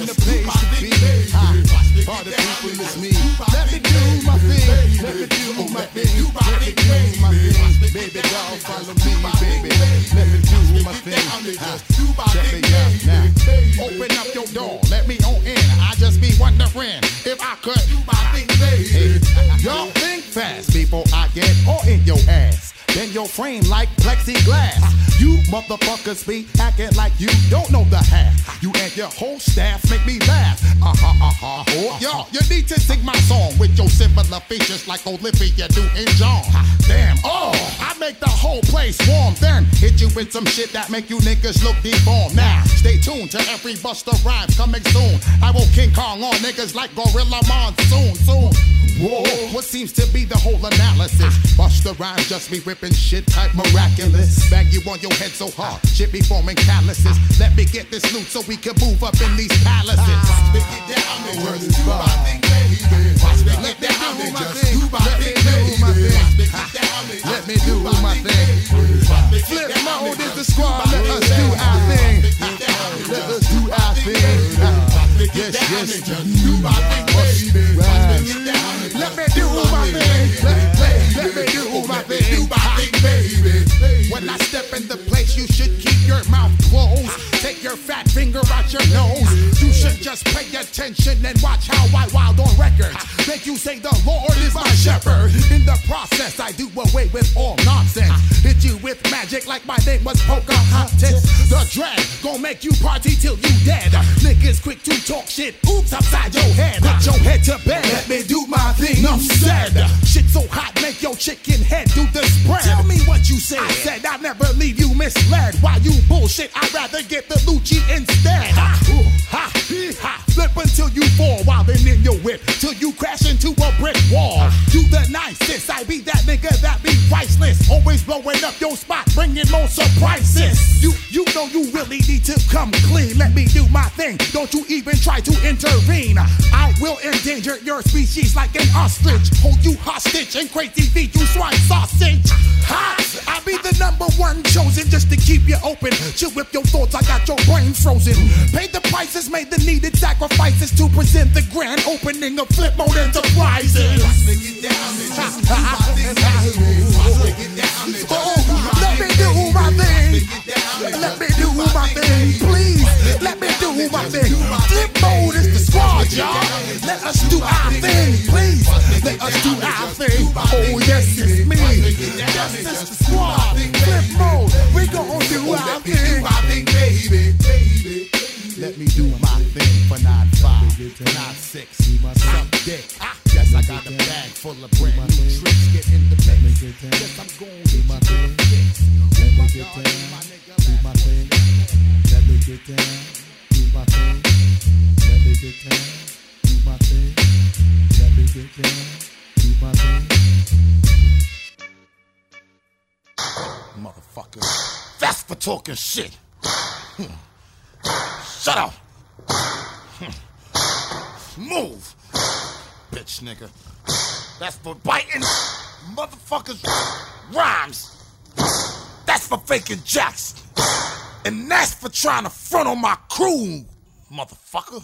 the place to be. All the people is me. Let me do my thing. Let me do my thing. Let me do my thing. Baby doll, follow me, baby. Let me do my thing. Check me out now. Open up your door. Let me on in. I just be wondering if I could do my thing, baby. Hey, y'all think fast before I get all in your ass. Then your frame like plexiglass. You motherfuckers be acting like you don't know the half. You and your whole staff make me laugh. Yo, you need to sing my song with your similar features like Olivia do in John. Damn, I make the whole place warm. Then hit you with some shit that make you niggas look deformed. Now, stay tuned to every Busta Rhymes coming soon. I will King Kong on niggas like Gorilla Monsoon. Soon. Whoa, what seems to be the whole analysis? Busta Rhymes just be ripping shit type miraculous. Bang you on your head so hard, shit be forming calluses. Let me get this loot so we can move up in these palaces. Let me do my thing, baby. Let me do my thing. Let me do my thing. Flip mode is the squad. Let us do our thing. Let us do our thing. Yes, yes. Do my thing, baby. Let me do my thing. Let me do my thing, baby. When I step in the place, you should keep your mouth closed. Take your fat finger out your nose. You should just pay attention and watch how I wild on records. Make you say the Lord is my shepherd. In the process, I do away with all nonsense. Hit you with magic like my name was Pocahontas. The dread gon' make you party till you dead. Niggas quick to talk shit. Oops, upside your head. Put your head to bed. Let me do my thing. Enough said. Shit so hot, make your chicken head do the spread. Tell me what you said. I said I never leave you misled. While you bullshit, I'd rather get the Lucci instead. Flip until you fall while then in your whip. Till you crash into a brick wall. You the nicest. I be that nigga that be priceless. Always blowing up your spot, bringing more surprises. You know you really need to come clean. Let me do my thing. Don't you even try to intervene. I will endanger your species like an ostrich. Hold you hostage and crazy feed you swine sausage. I be the #1 chosen just to keep you open. Chill with your thoughts, I got your brain frozen. Pay the prices, made the needed sacrifices to present the grand opening of Flip Mode Enterprises. Let me do my thing. Let me do my thing, please. Let me do my thing. Flip Mode is the squad, y'all. Let us do our thing, please. Let us do our thing. Oh yes, it's me. Yes, it's the squad. Flip Mode, we gon' do our thing. Let me do my thing for 9-5, 9-6, some dick. Yes, I got a bag full of brand new tricks. Get in the mix. Yes, I'm going to do my thing. Let me get down, do my thing. Let me get down, do my thing. Let me get down, do my thing. Let me get down, do my thing. Motherfucker. That's for talking shit. Shut up. Move. Bitch nigga. That's for biting motherfuckers' rhymes. That's for faking jacks. And that's for trying to front on my crew, motherfucker.